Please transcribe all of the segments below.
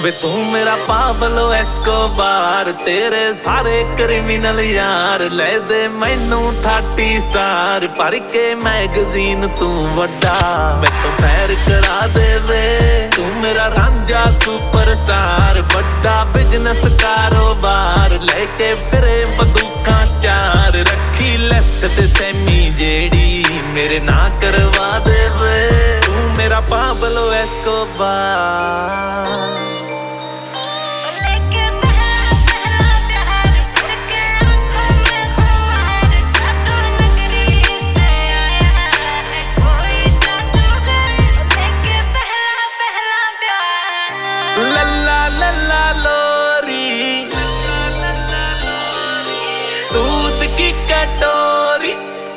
वे तू मेरा Pablo Escobar, तेरे सारे क्रिमिनल यार ले दे मैनू 30 स्टार, भर के मैगजीन तू वड्डा मैं तो पैर करा दे वे। तू मेरा रांझा सुपरस्टार, बड़ा बिजनेस कारोबार लेके फिरे बंदूकां चार, रखी लेफ्ट ते सेमी जेड़ी मेरे ना करवा दे वे। तू मेरा पाब्लो एस्कोबार। लल्ला लल्ला लोरी दूध की कटोरी,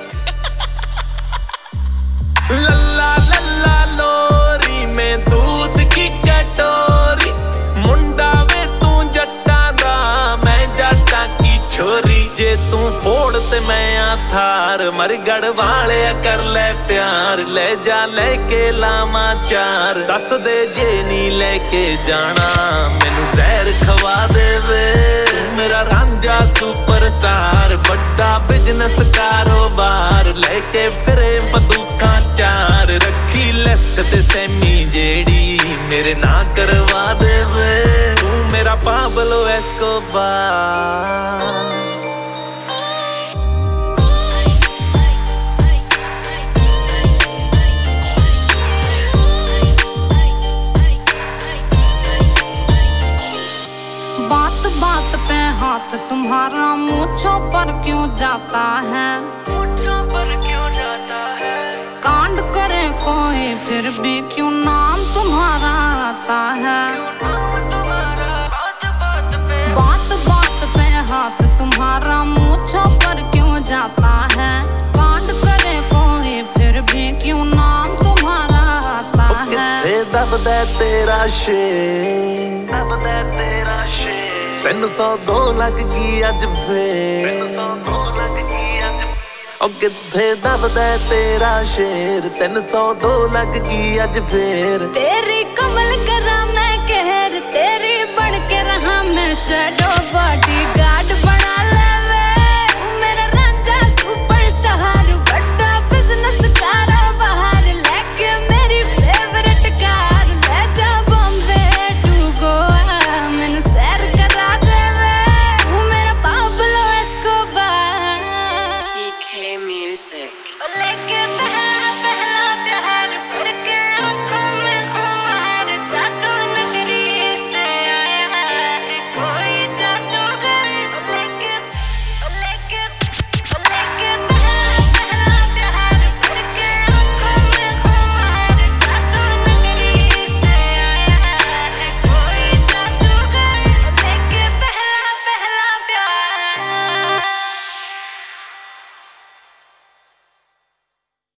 लल्ला लल्ला लोरी में दूध की कटोरी, मुंडा वे तू जट्टा दा मैं जट्टा की छोरी। जे तू फोड़ ते मैं आ थार, मरगढ़ वाले कर ले प्यार, ले जा लेके लामा चार, दस दे जे नी लेके जाना मैनू जहर खवा दे वे। मेरा रांझा सुपरस्टार, बड़ा बिजनेस कारोबार लेके फिरे बंदूकां चार, रखी लेफ्ट ते सेमी जेड़ी मेरे ना करवा दे वे। तू मेरा पाब्लो एस्कोबार। बात बात पे हाथ तुम्हारा मूंछों पर क्यों जाता है, मूंछों पर क्यों जाता है। कांड करे कोई फिर भी क्यों नाम तुम्हारा आता है, बात बात पे हाथ तुम्हारा मूंछों पर क्यों जाता है। कांड करे कोई फिर भी क्यों नाम तुम्हारा आता है। दबदा तेरा शेर, दबदा तेरा शेर, 302 लग गई अज फेर, 302 लग गई अज। ओ किथे दबदा तेरा शेर, 302 लग गई अज फेर। तेरी कमल करा मैं कहर, तेरी बन के रहा मैं शैडो बॉडी गार्ड बन